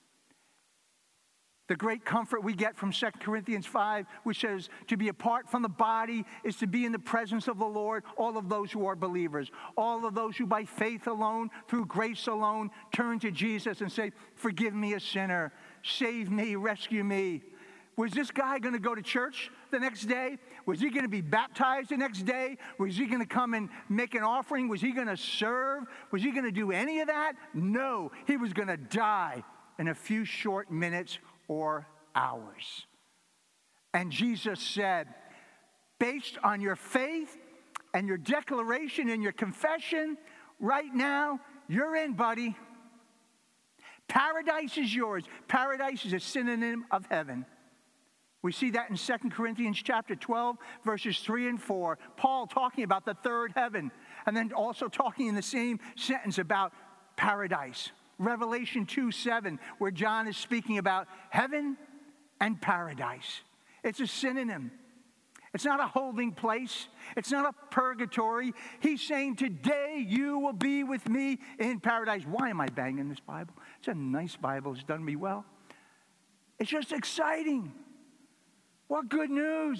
The great comfort we get from Second Corinthians five, which says to be apart from the body is to be in the presence of the Lord, all of those who are believers, all of those who by faith alone, through grace alone, turn to Jesus and say, forgive me a sinner, save me, rescue me. Was this guy going to go to church the next day? Was he going to be baptized the next day? Was he going to come and make an offering? Was he going to serve? Was he going to do any of that? No, he was going to die in a few short minutes or hours. And Jesus said, based on your faith and your declaration and your confession, right now, you're in, buddy. Paradise is yours. Paradise is a synonym of heaven. We see that in Second Corinthians chapter twelve, verses three and four. Paul talking about the third heaven, and then also talking in the same sentence about paradise. Revelation two seven, where John is speaking about heaven and paradise. It's a synonym. It's not a holding place. It's not a purgatory. He's saying, today you will be with me in paradise. Why am I banging this Bible? It's a nice Bible. It's done me well. It's just exciting. What good news.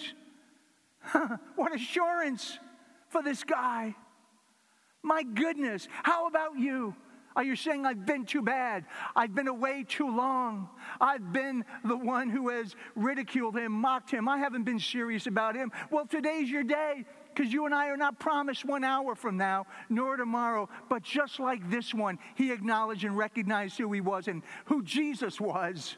What assurance for this guy. My goodness. How about you? Are you saying, I've been too bad? I've been away too long. I've been the one who has ridiculed him, mocked him. I haven't been serious about him. Well, today's your day, because you and I are not promised one hour from now, nor tomorrow. But just like this one, he acknowledged and recognized who he was and who Jesus was.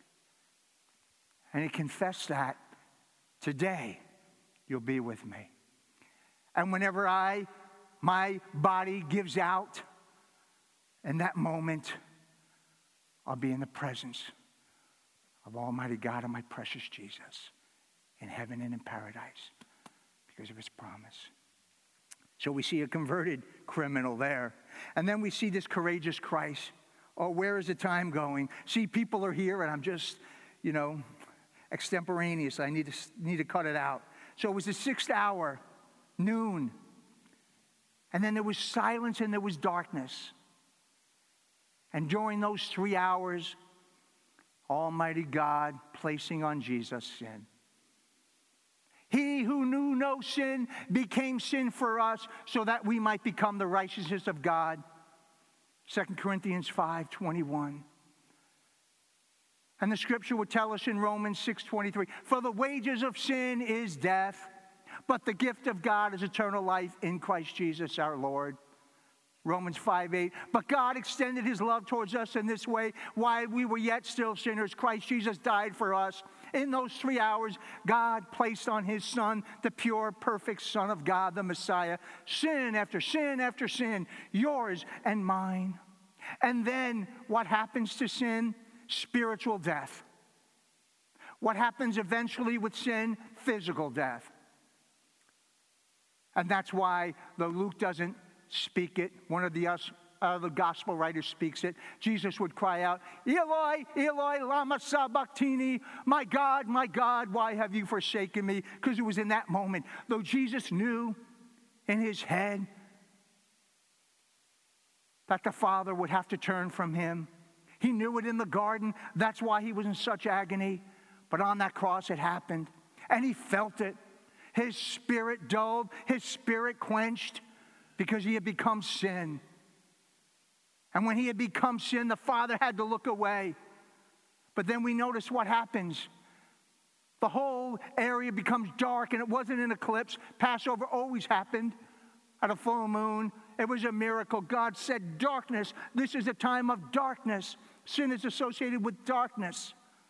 And he confessed that, today you'll be with me. And whenever I, my body gives out, in that moment, I'll be in the presence of Almighty God and my precious Jesus in heaven and in paradise because of his promise. So we see a converted criminal there. And then we see this courageous Christ. Oh, where is the time going? See, people are here and I'm just, you know, extemporaneous. I need to, need to cut it out. So it was the sixth hour, noon. And then there was silence and there was darkness. And during those three hours, Almighty God placing on Jesus sin. He who knew no sin became sin for us so that we might become the righteousness of God. Second Corinthians five twenty-one. And the scripture would tell us in Romans six twenty-three, for the wages of sin is death, but the gift of God is eternal life in Christ Jesus our Lord. Romans five eight, but God extended his love towards us in this way. While we were yet still sinners, Christ Jesus died for us. In those three hours, God placed on his Son, the pure, perfect Son of God, the Messiah, sin after sin after sin, yours and mine. And then what happens to sin? Spiritual death. What happens eventually with sin? Physical death. And that's why, though Luke doesn't speak it, one of the uh, the gospel writers speaks it. Jesus would cry out, Eloi, Eloi, lama sabachthani, my God, my God, why have you forsaken me? Because it was in that moment, though Jesus knew in his head that the Father would have to turn from him. He knew it in the garden. That's why he was in such agony. But on that cross it happened. And he felt it. His spirit dulled, his spirit quenched, because he had become sin. And when he had become sin, the Father had to look away. But then we notice what happens. The whole area becomes dark, and it wasn't an eclipse. Passover always happened at a full moon. It was a miracle. God said, darkness, this is a time of darkness. Sin is associated with darkness.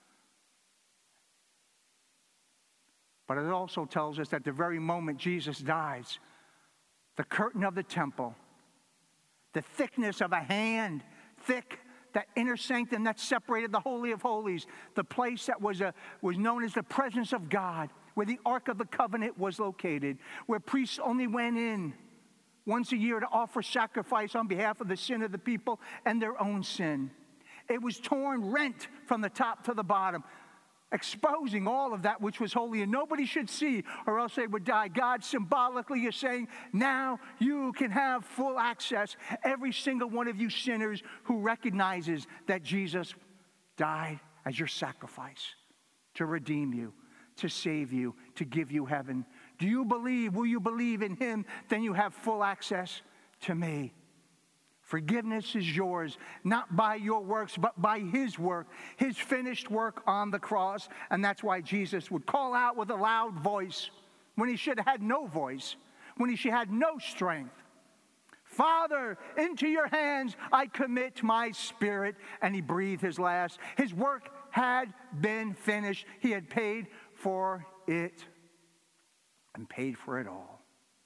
But it also tells us that the very moment Jesus dies, the curtain of the temple, the thickness of a hand, thick, that inner sanctum that separated the Holy of Holies, the place that was, a, was known as the presence of God, where the Ark of the Covenant was located, where priests only went in once a year to offer sacrifice on behalf of the sin of the people and their own sin. It was torn, rent from the top to the bottom, exposing all of that which was holy and nobody should see, or else they would die. God symbolically is saying, now you can have full access, every single one of you sinners who recognizes that Jesus died as your sacrifice to redeem you, to save you, to give you heaven. Do you believe? Will you believe in him? Then you have full access to me. Forgiveness is yours, not by your works, but by his work, his finished work on the cross. And that's why Jesus would call out with a loud voice when he should have had no voice, when he should have had no strength. Father, into your hands I commit my spirit. And he breathed his last. His work had been finished. He had paid for it and paid for it all.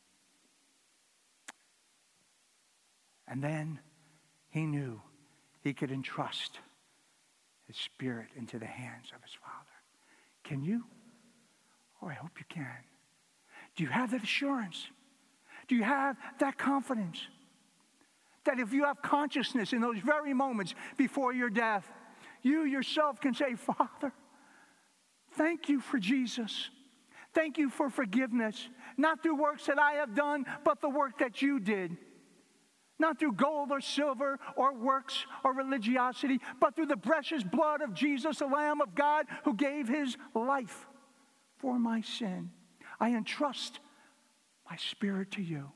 And then he knew he could entrust his spirit into the hands of his Father. Can you? Oh, I hope you can. Do you have that assurance? Do you have that confidence? That if you have consciousness in those very moments before your death, you yourself can say, Father, thank you for Jesus. Thank you for forgiveness. Not through works that I have done, but the work that you did. Not through gold or silver or works or religiosity, but through the precious blood of Jesus, the Lamb of God, who gave his life for my sin. I entrust my spirit to you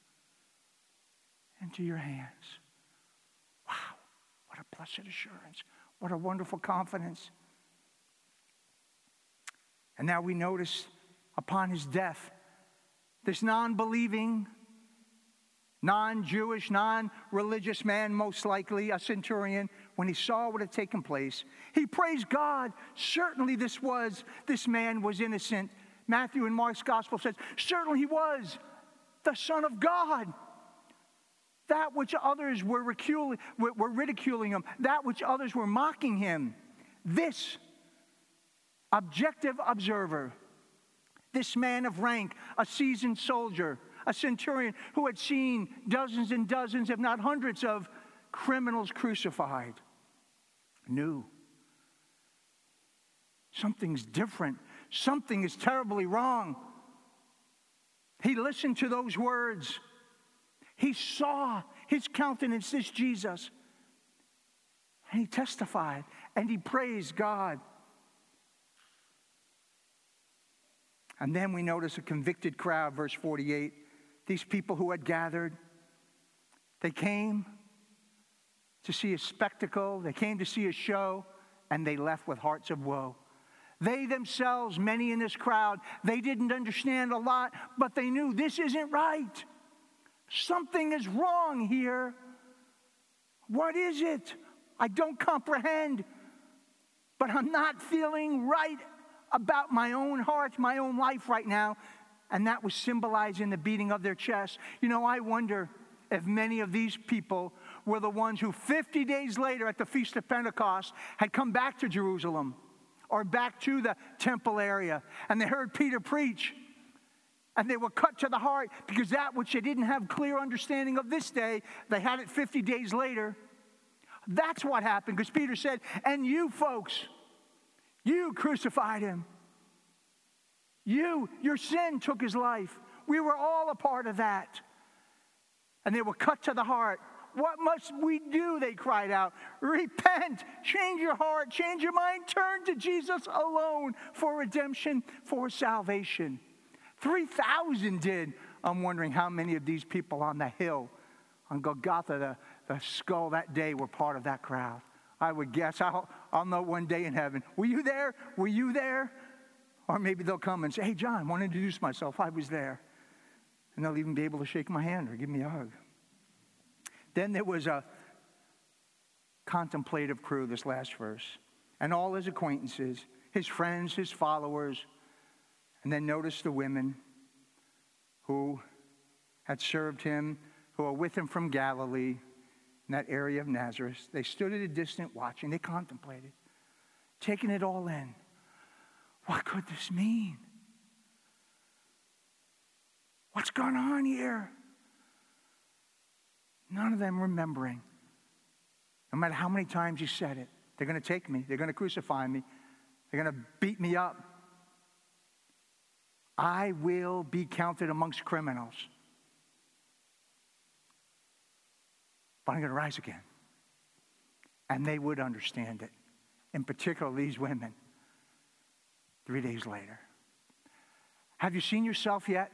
and to your hands. Wow, what a blessed assurance. What a wonderful confidence. And now we notice upon his death, this non-believing, non-Jewish, non-religious man, most likely a centurion, when he saw what had taken place, he praised God. Certainly this was, this man was innocent. Matthew and Mark's gospel says, certainly he was the Son of God. That which others were ridiculing, were ridiculing him, that which others were mocking him, this objective observer, this man of rank, a seasoned soldier, a centurion who had seen dozens and dozens, if not hundreds, of criminals crucified, knew something's different. Something is terribly wrong. He listened to those words. He saw his countenance, this Jesus. And he testified and he praised God. And then we notice a convicted crowd, verse forty-eight. These people who had gathered, they came to see a spectacle, they came to see a show, and they left with hearts of woe. They themselves, many in this crowd, they didn't understand a lot, but they knew this isn't right. Something is wrong here. What is it? I don't comprehend, but I'm not feeling right about my own heart, my own life right now. And that was symbolized in the beating of their chests. You know, I wonder if many of these people were the ones who fifty days later at the Feast of Pentecost had come back to Jerusalem or back to the temple area, and they heard Peter preach. And they were cut to the heart because that which they didn't have clear understanding of this day, they had it fifty days later. That's what happened, because Peter said, and you folks, you crucified him. You, your sin took his life. We were all a part of that. And they were cut to the heart. What must we do? They cried out. Repent, change your heart, change your mind, turn to Jesus alone for redemption, for salvation. three thousand did. I'm wondering how many of these people on the hill, on Golgotha, the, the skull that day, were part of that crowd. I would guess. I'll, I'll know one day in heaven. Were you there? Were you there? Or maybe they'll come and say, hey, John, I want to introduce myself. I was there. And they'll even be able to shake my hand or give me a hug. Then there was a contemplative crew, this last verse, and all his acquaintances, his friends, his followers. And then notice the women who had served him, who were with him from Galilee, in that area of Nazareth. They stood at a distance watching. They contemplated, taking it all in. What could this mean? What's going on here? None of them remembering. No matter how many times you said it, they're going to take me. They're going to crucify me. They're going to beat me up. I will be counted amongst criminals. But I'm going to rise again. And they would understand it. In particular, these women. Three days later. Have you seen yourself yet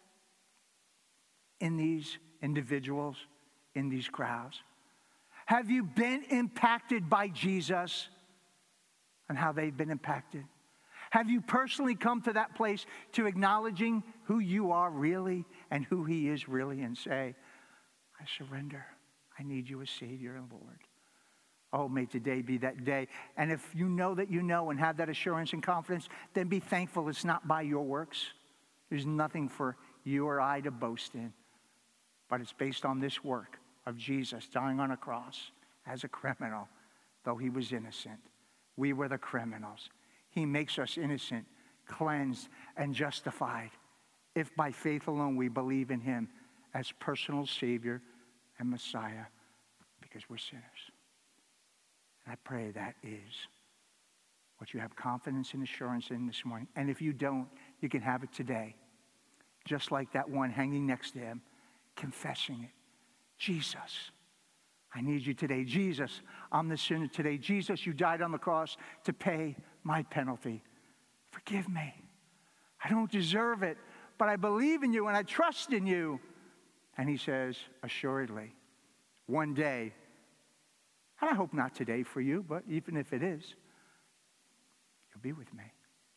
in these individuals, in these crowds? Have you been impacted by Jesus and how they've been impacted? Have you personally come to that place to acknowledging who you are really and who he is really and say, I surrender. I need you as Savior and Lord. Oh, may today be that day. And if you know that you know and have that assurance and confidence, then be thankful it's not by your works. There's nothing for you or I to boast in. But it's based on this work of Jesus dying on a cross as a criminal, though he was innocent. We were the criminals. He makes us innocent cleansed, and justified if by faith alone we believe in him as personal Savior and Messiah, because we're sinners. And I pray that is what you have confidence and assurance in this morning. And if you don't, you can have it today. Just like that one hanging next to him, confessing it. Jesus, I need you today. Jesus, I'm the sinner today. Jesus, you died on the cross to pay my penalty. Forgive me. I don't deserve it, but I believe in you and I trust in you. And he says, assuredly, one day, and I hope not today for you, but even if it is, you'll be with me.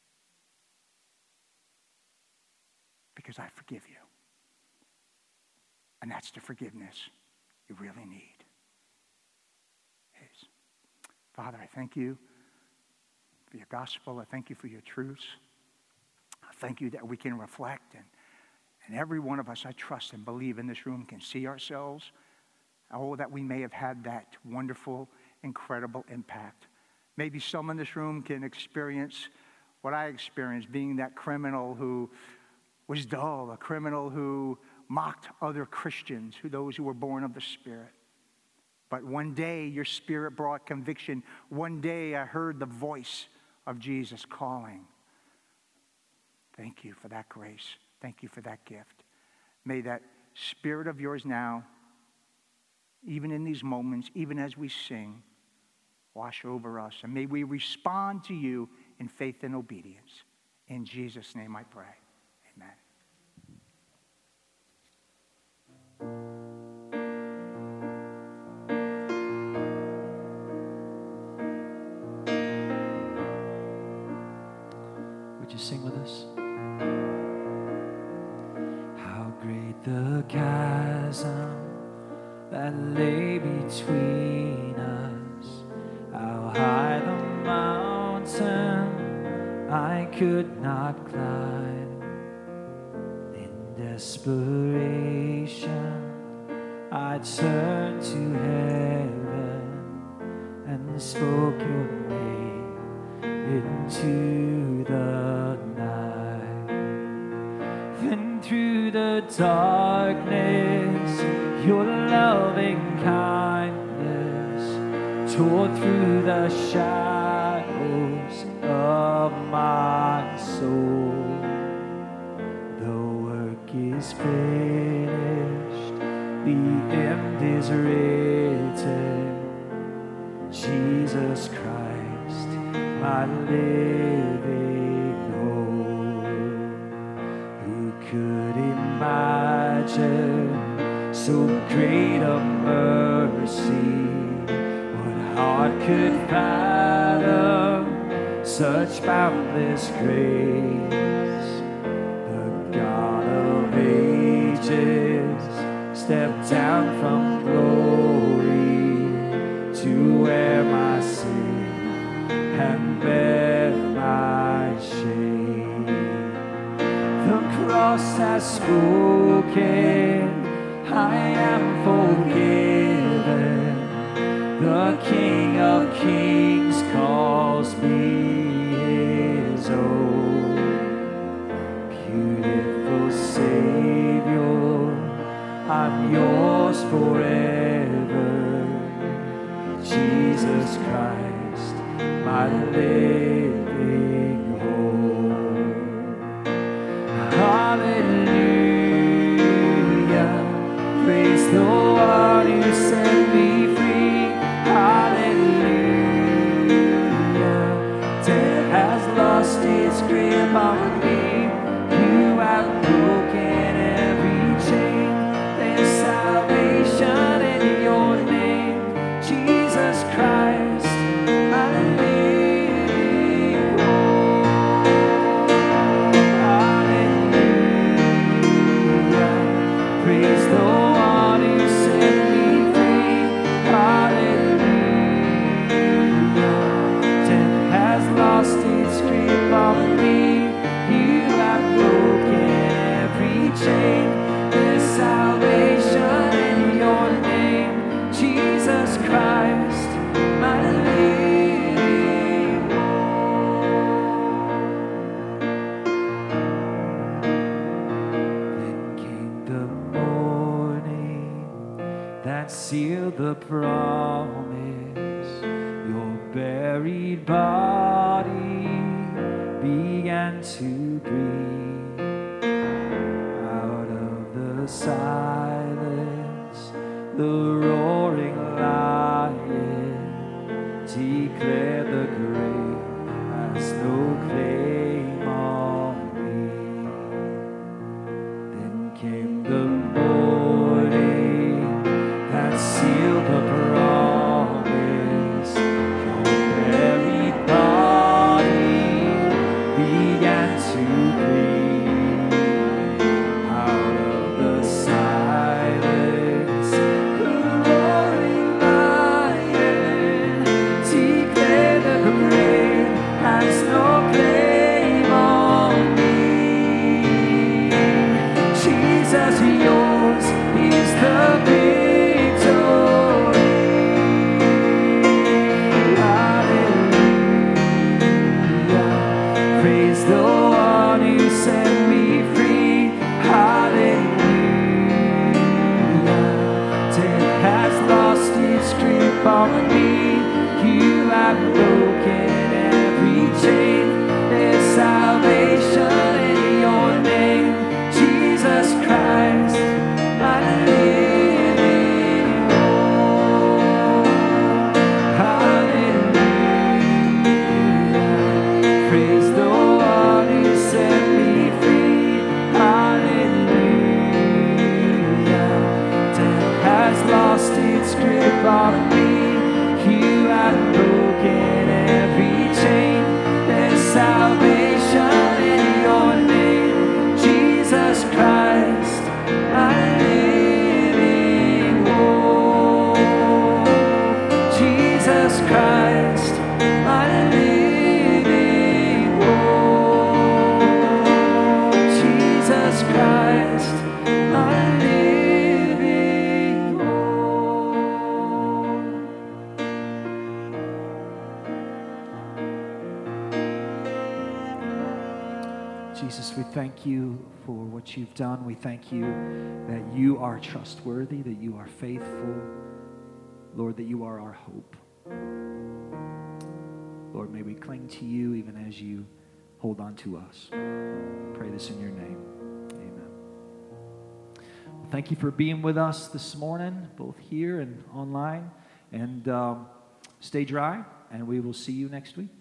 Because I forgive you. And that's the forgiveness you really need. Is. Father, I thank you for your gospel. I thank you for your truths. I thank you that we can reflect. And, and every one of us, I trust and believe in this room, can see ourselves. Oh, that we may have had that wonderful, incredible impact. Maybe some in this room can experience what I experienced, being that criminal who was dull, a criminal who mocked other Christians, who those who were born of the Spirit. But one day your Spirit brought conviction. One day I heard the voice of Jesus calling. Thank you for that grace. Thank you for that gift. May that Spirit of yours now, even in these moments, even as we sing, wash over us. And may we respond to you in faith and obedience. In Jesus' name I pray. Amen. Would you sing with us? How great the chasm that lay between us, how high the mountain I could not climb. In desperation I turned to heaven and spoke your name into the night. Then through the darkness your loving kindness tore through the shadows of my soul. The work is finished, the end is written. Jesus Christ, my living hope. Who could imagine so great a mercy? What heart could fathom such boundless grace? The God of ages stepped down from glory to wear my sin and bear my shame. The cross has spoken, I am forgiven. The King of Kings calls me his own. Beautiful Savior, I'm yours forever. Jesus Christ, my living hope. Hallelujah, praise the one who set me free. Hallelujah, death has lost its grip on me. You have broken every chain. There's salvation in your name, Jesus Christ, my living hope. that sealed the promise. Your buried body began to breathe. Out of the silence, the roaring lion declared the grave has no claim on me. Then came the morning that sealed the promise. Your buried body began to breathe. Out of the silence, the roaring lion declared the grave has no claim on me. Jesus, yours is the victory. Hallelujah. Praise the one who set me free. Hallelujah. Death has lost its grip on me. You have broken every chain. There's salvation in your name, Jesus Christ, my living hope. Hallelujah. Praise the one who set me free. Hallelujah. Death has lost its grip on me. You have broken every chain. There's salvation in your name, Jesus Christ, my living hope. Jesus Christ, my living hope. Jesus Christ, my living hope. Jesus, we thank you for what you've done. We thank you that you are trustworthy, that you are faithful. Lord, that you are our hope. Lord, may we cling to you even as you hold on to us. Pray this in your name. Amen. Well, thank you for being with us this morning, both here and online. And um, stay dry, and we will see you next week.